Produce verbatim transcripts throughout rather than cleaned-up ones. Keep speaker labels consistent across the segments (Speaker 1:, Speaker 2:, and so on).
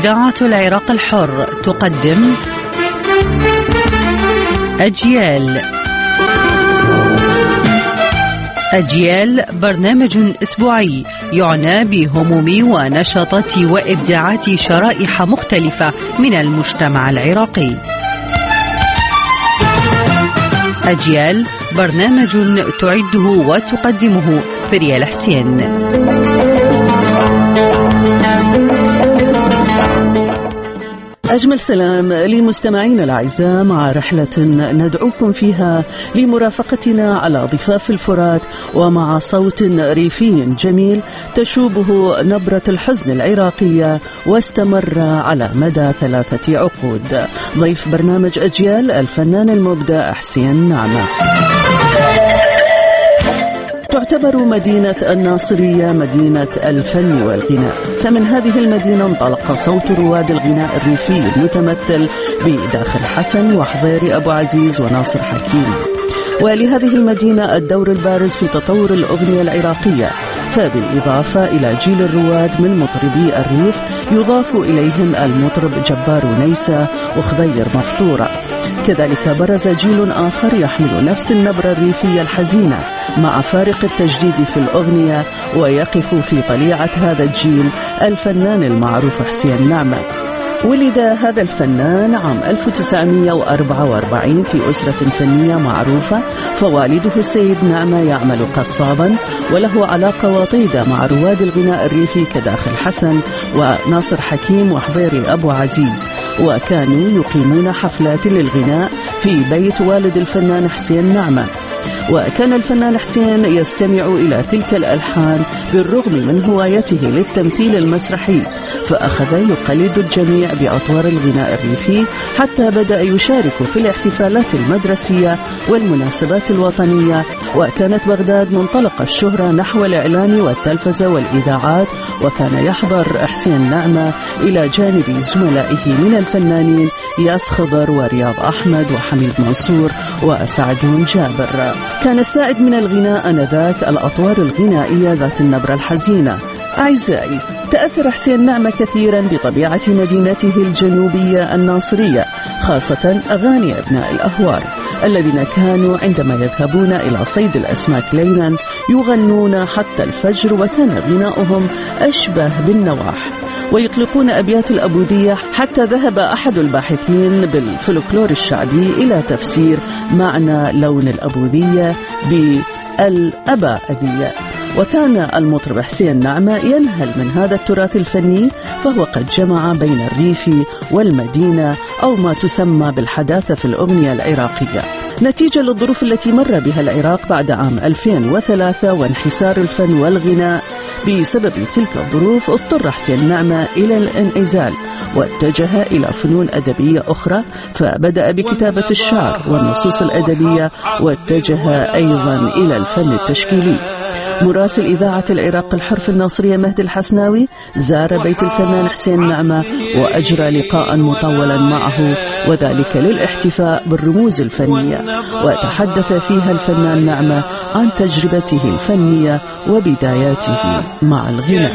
Speaker 1: إذاعة العراق الحر تقدم أجيال. أجيال برنامج أسبوعي يعنى بهموم ونشاطات وإبداعات شرائح مختلفة من المجتمع العراقي. أجيال برنامج تعده وتقدمه فريال حسين. أجمل سلام لمستمعينا الأعزاء مع رحلة ندعوكم فيها لمرافقتنا على ضفاف الفرات ومع صوت ريفي جميل تشوبه نبرة الحزن العراقية واستمر على مدى ثلاثة عقود. ضيف برنامج أجيال الفنان المبدع حسين نعمة. تعتبر مدينة الناصرية مدينة الفن والغناء، فمن هذه المدينة انطلق صوت رواد الغناء الريفي المتمثل بداخل حسن وحضيري أبو عزيز وناصر حكيم. ولهذه المدينة الدور البارز في تطور الأغنية العراقية، فبالإضافة إلى جيل الرواد من مطربي الريف يضاف إليهم المطرب جبار ونيسة وخضير مفطورة. كذلك برز جيل آخر يحمل نفس النبرة الريفية الحزينة مع فارق التجديد في الأغنية، ويقف في طليعة هذا الجيل الفنان المعروف حسين نعمة. ولد هذا الفنان عام ألف وتسعمئة وأربعة وأربعين في أسرة فنية معروفة، فوالده السيد نعمة يعمل قصابا وله علاقة وطيدة مع رواد الغناء الريفي كداخل حسن وناصر حكيم وحضيري أبو عزيز، وكانوا يقيمون حفلات للغناء في بيت والد الفنان حسين نعمة. وكان الفنان حسين يستمع إلى تلك الألحان بالرغم من هوايته للتمثيل المسرحي، فأخذ يقلد الجميع بأطوار الغناء الريفي حتى بدأ يشارك في الاحتفالات المدرسية والمناسبات الوطنية. وكانت بغداد منطلق الشهرة نحو الإعلام والتلفزة والإذاعات، وكان يحضر حسين نعمة إلى جانب زملائه من الفنانين ياس خضر ورياض أحمد وحميد منصور وسعدون جابر. كان السائد من الغناء آنذاك الأطوار الغنائية ذات النبرة الحزينة. أعزائي، تأثر حسين نعمة كثيرا بطبيعة مدينته الجنوبية الناصرية، خاصة أغاني أبناء الأهوار الذين كانوا عندما يذهبون إلى صيد الأسماك ليلا يغنون حتى الفجر، وكان غناؤهم أشبه بالنواح ويطلقون أبيات الأبودية، حتى ذهب أحد الباحثين بالفلكلور الشعبي إلى تفسير معنى لون الأبودية بالأبائدية. وكان المطرب حسين نعمة ينهل من هذا التراث الفني، فهو قد جمع بين الريف والمدينة أو ما تسمى بالحداثة في الأغنية العراقية. نتيجة للظروف التي مر بها العراق بعد عام ألفين وثلاثة وانحسار الفن والغناء، بسبب تلك الظروف اضطر حسين نعمة إلى الانعزال واتجه إلى فنون أدبية أخرى، فبدأ بكتابة الشعر والنصوص الأدبية، واتجه أيضا إلى الفن التشكيلي. مراسل إذاعة العراق الحر في الناصرية مهدي الحسناوي زار بيت الفنان حسين نعمة وأجرى لقاء مطولا معه، وذلك للاحتفاء بالرموز الفنية، وتحدث فيها الفنان نعمة عن تجربته الفنية وبداياته مع الغناء.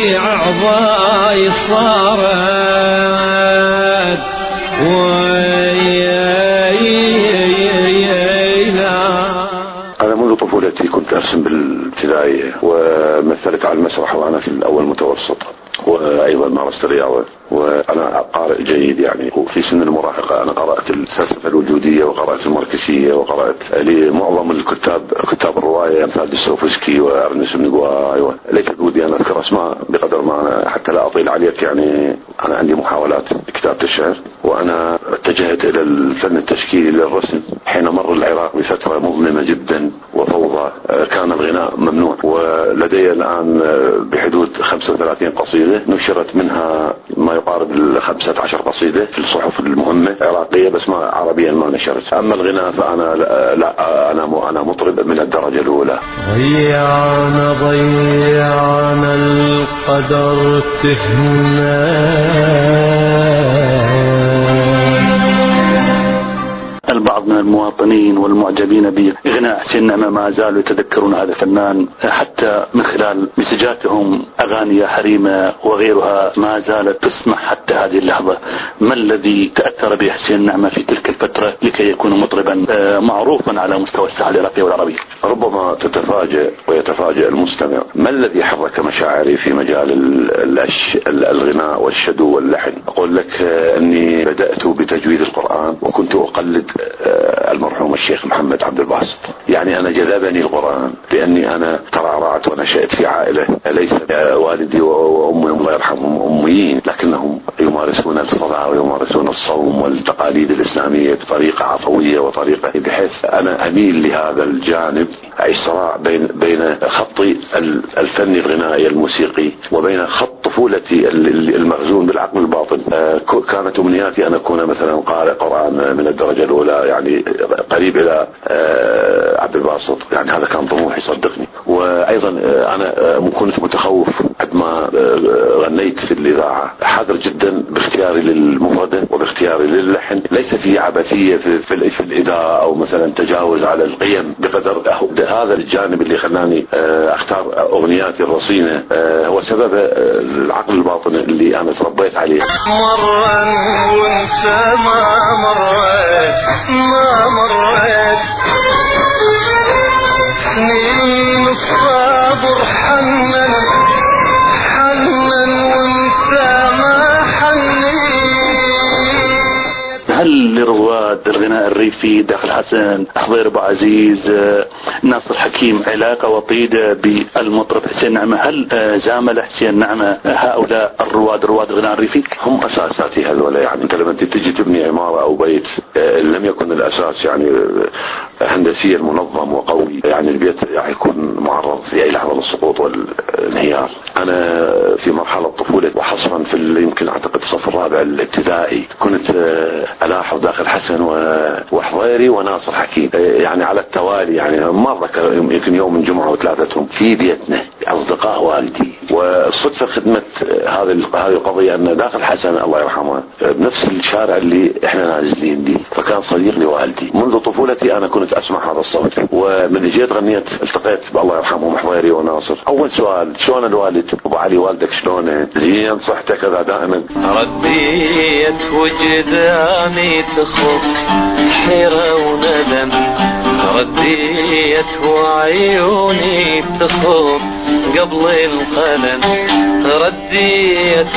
Speaker 2: أنا منذ طفولتي كنت أرسم بالابتدائية، ومثلت على المسرح وأنا في الأول متوسط، وأيضا مارست الرياضة، وأنا قارئ جيد يعني. وفي سن المراهقة أنا قرأت الفلسفة الوجودية وقرأت الماركسية وقرأت لمعظم الكتاب كتاب الرواية أمثال دوستويفسكي وأرنست هيمنغواي، ليس بودي أن أذكر أسماء بقدر ما حتى لا أطيل عليك. يعني أنا عندي محاولات كتابة الشعر، وأنا اتجهت إلى الفن التشكيلي للرسم حين مر العراق بفترة مظلمة جدا وفوضى، كان الغناء ممنوع. ولدي الآن بحدود خمسة وثلاثين قصيدة نشرت، منها ما يقارب الخمسة عشر قصيدة في الصحف المهمة العراقية، بس ما عربيا ما نشرت. أما الغناء فأنا لا, لا أنا أنا مطرب من الدرجة الأولى.
Speaker 3: ضيعنا ضيعنا القدر تهنا،
Speaker 2: البعض من المواطنين
Speaker 4: والمعجبين بغناء حسين نعمة ما زالوا يتذكرون هذا الفنان حتى من خلال مسجاتهم. أغاني يا حريمة وغيرها ما زالت تسمع حتى هذه اللحظة. ما الذي تأثر به حسين نعمة في تلك الفترة لكي يكون مطربا معروفا على مستوى الساحة العراقية والعربية؟
Speaker 2: ربما تتفاجأ ويتفاجأ المستمع ما الذي حرك مشاعري في مجال الغناء والشدو واللحن. أقول لك أني بدأت بتجويد القرآن وكنت أقلد المرحوم الشيخ محمد عبد الباسط. يعني أنا جذبني القرآن لأني أنا ترعرعت ونشأت في عائلة ليس والدي وأمي الله يرحمهم أميين، لكنهم يمارسون الصلاة ويمارسون الصوم والتقاليد الإسلامية بطريقة عفوية وطريقة بحيث أنا أميل لهذا الجانب. أي صراع بين بين خطي الفني الغنائي الموسيقي وبين خط طفولتي المخزون بالعقل الباطن. كانت أمنياتي أن أكون مثلا قارئ قرآن من الدرجة الأولى، يعني قريب إلى عبد الباسط، يعني هذا كان طموحي صدقني. وأيضا أنا كنت متخوف عندما غنيت في الإذاعة، حذر جدا باختياري للمفردة وباختياري للحن، ليس في عبثية في, في, في الإداء أو مثلا تجاوز على القيم بقدر هذا الجانب اللي خلاني أختار أغنياتي الرصينة هو سبب العقل الباطن اللي أنا تربيت عليه.
Speaker 3: مرة وانت ما مرت ما مرت سنين الصبر حنن حنن وانت ما حنين.
Speaker 4: هل لرواد الغناء الريفي داخل حسن، حضير أبو عزيز، ناصر حكيم علاقة وطيدة بالمطرب حسين نعمة؟ هل زامل حسين نعمة هؤلاء الرواد رواد الغناء الريفي؟
Speaker 2: هم أساساتي هذولا. يعني أنت لما تجي تبني عمارة أو بيت لم يكن الأساس يعني هندسيا منظم وقوي، يعني البيت يعني يكون معرض في أي لحظة للسقوط والانهيار. أنا في مرحلة طفولة وحصرا في يمكن أعتقد الصف الرابع الابتدائي كنت ألاحظ داخل حسن وحضيري وناصر حكيم يعني على التوالي، يعني مرة يمكن يوم من جمعة وثلاثتهم في بيتنا أصدقاء والدي. والصدفة خدمت هذه هذه القضية أن داخل حسن الله يرحمه بنفس الشارع اللي إحنا نازلين دي، فكان صديق لوالدي. منذ طفولتي أنا كنت أسمع هذا الصوت، ومن جيت غنيت التقيت بالله يرحمهم حضيري وناصر. أول سؤال شلون الوالد؟ أبو علي والدك شلونه؟ زين صحتك كذا دائما.
Speaker 3: رديت وجداني تخف حيرة وندم، رديت وعيوني تخف قبل القلم، رديت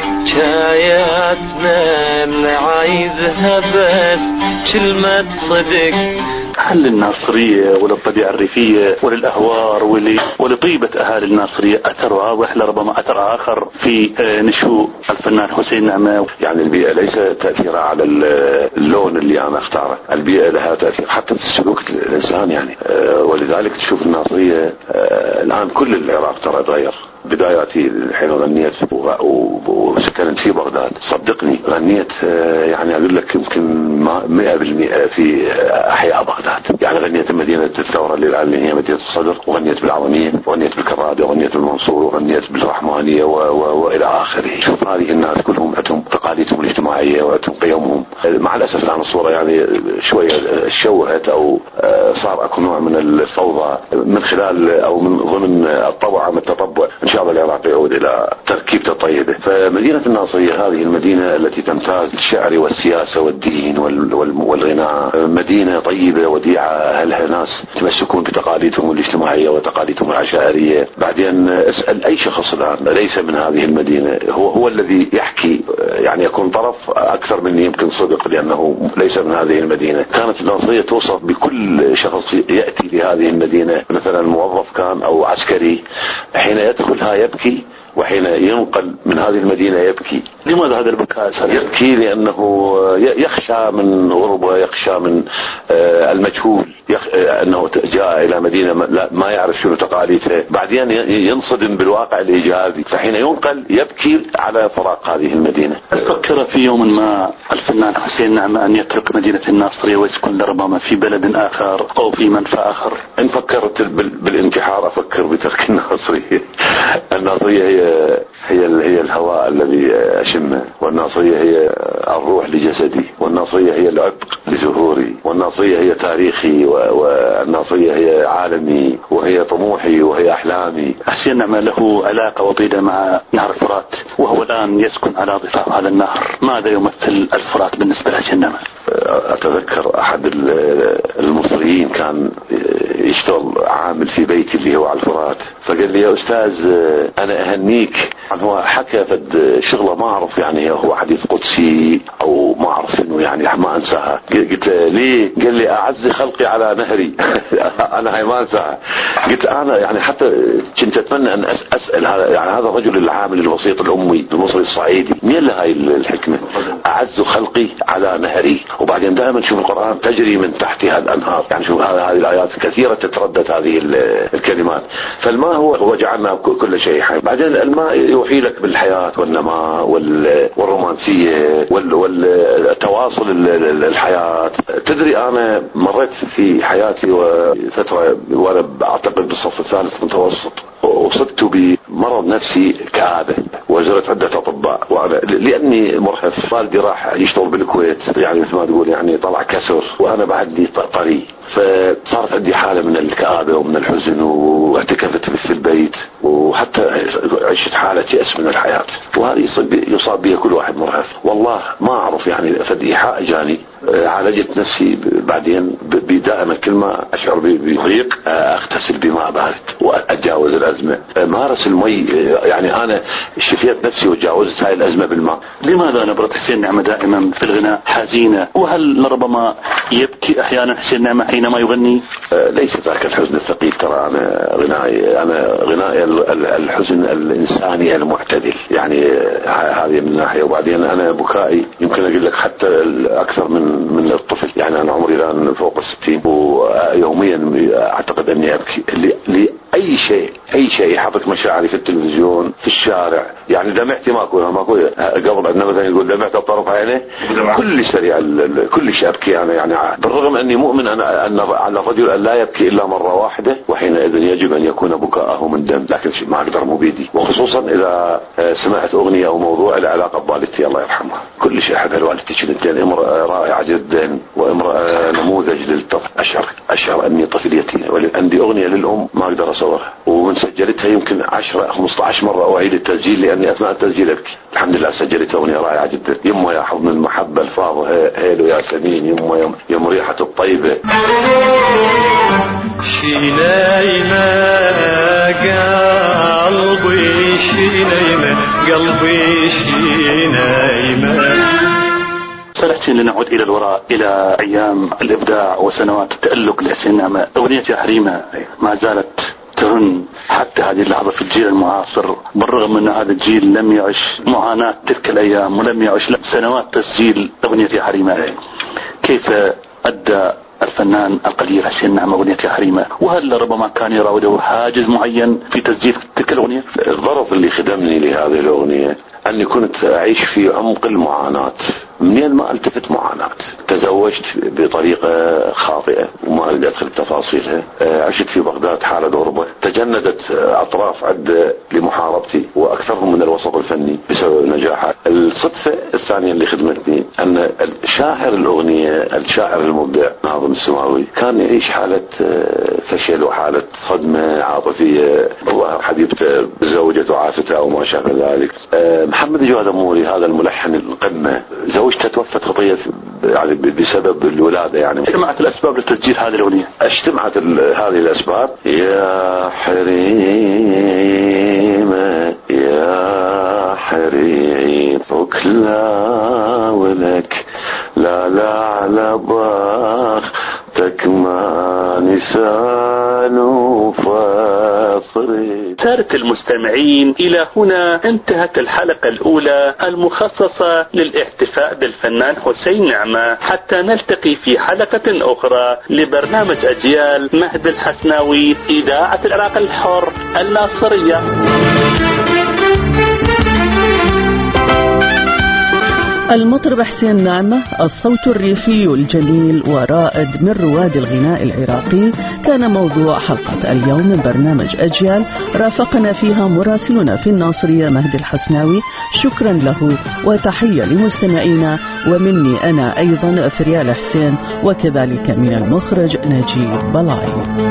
Speaker 3: لحكاياتنا اللي عايزها بس كلمة صدق.
Speaker 4: هل للناصرية وللطبيعة الريفية وللأهوار ولطيبة أهالي الناصرية أثر واضح لربما أثر آخر في نشوء الفنان حسين نعمة؟
Speaker 2: يعني البيئة ليس تأثيرها على اللون اللي أنا اختاره، البيئة لها تأثير حتى في سلوك الإنسان يعني. ولذلك تشوف الناصرية الآن كل العراق ترى تغير. بداياتي الحين غنيت وسكنت في بغداد، صدقني غنيت يعني أقول لك يمكن مئة بالمئة في أحياء بغداد. يعني غنيت مدينة الثورة اللي الآن هي مدينة الصدر، وغنيت بالعظمية، وغنيت بالكرادة، وغنيت بالمنصور، وغنيت بالرحمانية و... و... وإلى آخره. شوف هذه الناس كلهم عندهم تقاليدهم الاجتماعية وعندهم قيمهم. مع الأسف الآن الصورة يعني شوية شوهت أو صار أكو نوع من الفوضى من خلال أو من ضمن الطبع من التطبع. إن شاء الله العراق يعود إلى تركيبته الطيبة. فمدينة الناصرية هذه المدينة التي تمتاز بالشعر والسياسة والدين وال... وال... والغناء، مدينة طيبة وديعة، أهلها ناس يتمسكون بتقاليدهم الاجتماعية وتقاليدهم العشائرية. بعدين اسأل أي شخص الآن ليس من هذه المدينة هو هو الذي يحكي، يعني يكون طرف أكثر من يمكن صدق لأنه ليس من هذه المدينة. كانت الناصرية توصف بكل شخص يأتي لهذه المدينة، مثلا موظف كان أو عسكري، حين يدخلها يبكي وحين ينقل من هذه المدينة يبكي.
Speaker 4: لماذا هذا البكاء؟
Speaker 2: يبكي لأنه يخشى من غربة، يخشى من المجهول، أنه جاء إلى مدينة ما يعرف شنو تقاليدها، بعدين ينصدم بالواقع الإيجابي، فحين ينقل يبكي على فراق هذه المدينة.
Speaker 4: هل فكر في يوم ما الفنان حسين نعمة أن يترك مدينة الناصرية ويسكن لربما في بلد آخر أو في منفى آخر؟
Speaker 2: إن فكرت بالانتحار أفكر بترك الناصرية. الناصرية هي هي هي الهواء الذي أشمه، والناصرية هي الروح لجسدي، والناصرية هي العتق لزهوري، والناصرية هي تاريخي، والناصرية هي عالمي، وهي طموحي، وهي أحلامي.
Speaker 4: حسين النعمة له علاقة وطيدة مع نهر الفرات، وهو الآن يسكن على ضفاف هذا النهر. ماذا يمثل الفرات بالنسبة لحسين النعمة؟
Speaker 2: أتذكر أحد المصريين كان يشتغل عامل في بيتي اللي هو على الفرات، فقال لي يا أستاذ أنا أهنيك. هو حكى فد شغله ما أعرف يعني هو حديث قدسي أو ما أعرف إنه يعني ما أنساها. قلت ليه؟ قال لي أعز خلقي على نهري. أنا هاي ما أنساها. قلت أنا يعني حتى كنت أتمنى أن أسأل هذا يعني هذا الرجل العامل البسيط الأمي المصري الصعيدي مين له هاي الحكمة؟ أعز خلقي على نهري. وبعدين دائما شوف القرآن تجري من تحتها الأنهار، يعني شوف هذه الآيات كثيرة تتردد هذه الكلمات. فالماء هو هو جعلنا كل شيء حي. بعدين الماء يوحي لك بالحياة والنماء والرومانسية والتواصل الحياة. تدري أنا مريت في حياتي وفترة وأنا أعتقد بالصف الثالث متوسط وصبت بمرض نفسي كآبة وزرت عدة أطباء، وأنا لأني مرهف والدي راح يشتغل بالكويت يعني مثل ما تقول يعني طلع كسر وأنا بعدني طري، فصارت عندي حالة من الكآبة ومن الحزن واعتكفت في البيت وحتى عشت حالة يأس من الحياة. وهذه يصاب بها كل واحد مرهف. والله ما أعرف يعني فد إيحاء جاني عالجت نفسي بعدين بدائما كل ما أشعر بضيق أغتسل بماء بارد وأتجاوز الأزمة. مارس المي يعني أنا شفيت نفسي وتجاوزت هاي الأزمة بالماء.
Speaker 4: لماذا نبرة حسين النعمة دائما في الغناء حزينة؟ وهل ربما يبكي أحيانا حسين النعمة حينما يغني؟
Speaker 2: ليس ذاك الحزن الثقيل. ترى أنا غنائي أنا غنائي الحزن الإنساني المعتدل يعني هذه من ناحية. وبعدين أنا بكائي يمكن أقول لك حتى أكثر من من الطفل يعني أنا عمري الآن فوق الستين ويوميا أعتقد أني أبكي لأي شيء أي شيء يحرك مشاعري في التلفزيون في الشارع. يعني دمعتي ماكو ماكو قبل عندنا مثلا يقول دمعت الطرف عينه كل سريع كل شيء أبكي أنا يعني بالرغم أني مؤمن أنا أن على الرجل أن لا يبكي إلا مرة واحدة وحينئذ يجب أن يكون بكاءه من دم، لكن ما أقدر مو بيدي. وخصوصا إذا سمعت أغنية أو موضوع له علاقة بوالدتي الله يرحمها. كل شيء أحبها لوالدتي كنت امرأة رائعة جدا وامرأة نموذج للطفل. أشعر أشعر أني طفل يتيم وعندي أغنية للأم ما أقدر أصورها ومن سجلتها يمكن عشرة خمسة عشر مرة وأعيد التسجيل لأني أثناء التسجيل أبكي. الحمد لله سجلت أغنية رائعة جدا. يما يا حضن المحبة الفاضة هيلو يا سمين يما يم ريحة الطيبة
Speaker 3: شينايمة قلبي شينايمة قلبي شينايمة.
Speaker 4: سنحسن لنعود إلى الوراء إلى أيام الإبداع وسنوات التألق لحسين النعمة. أغنية يا حريمة ما زالت ترن حتى هذه اللحظة في الجيل المعاصر بالرغم من هذا الجيل لم يعش معاناة تلك الأيام ولم يعش سنوات تسجيل أغنية يا حريمة. كيف أدى الفنان القدير حسين النعمة أغنية يا حريمة؟ وهل ربما كان يراوده حاجز معين في تسجيل تلك الأغنية؟
Speaker 2: الظرف اللي خدمني لهذه الأغنية أني كنت أعيش في عمق المعاناة منين ما التفت معاناة. تزوجت بطريقة خاطئة وما أريد أدخل بتفاصيلها. عشت في بغداد حالة غربة. تجندت أطراف عدة لمحاربتي وأكثرهم من الوسط الفني بسبب نجاحها. الصدفة الثانية اللي خدمتني أن الشاعر الأغنية الشاعر المبدع ناظم السماوي كان يعيش حالة فشل وحالة صدمة عاطفية وحبيبته زوجته عافتها وما شابه ذلك. محمد جواد أموري هذا الملحن القمة زوجته توفت خطية يعني بسبب الولادة. يعني
Speaker 4: اجتمعت الأسباب لتسجيل هذه الأغنية.
Speaker 2: اجتمعت هذه الأسباب. يا حريمة يا حريم وكلا ولك لا لا على باختك ما نسال وفاصري.
Speaker 4: سادة المستمعين إلى هنا انتهت الحلقة الأولى المخصصة للاحتفاء بالفنان حسين نعمة حتى نلتقي في حلقة أخرى لبرنامج أجيال مهد الحسناوي إذاعة العراق الحر الناصرية.
Speaker 1: المطرب حسين نعمة، الصوت الريفي الجميل ورائد من رواد الغناء العراقي، كان موضوع حلقة اليوم من برنامج أجيال، رافقنا فيها مراسلنا في الناصرية مهدي الحسناوي. شكرا له وتحية لمستمعينا، ومني أنا أيضا فريال حسين، وكذلك من المخرج نجيب بلاي.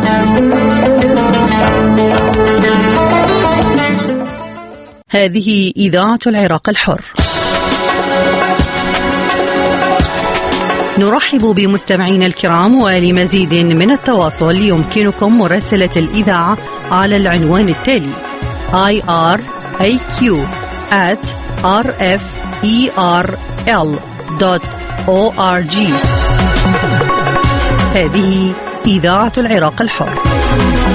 Speaker 5: هذه إذاعة العراق الحر. نرحب بمستمعينا الكرام، ولمزيد من التواصل يمكنكم مراسلة الإذاعة على العنوان التالي آي آر إيه كيو آت آر إف إي آر إل دوت أو آر جي. هذه إذاعة العراق الحر.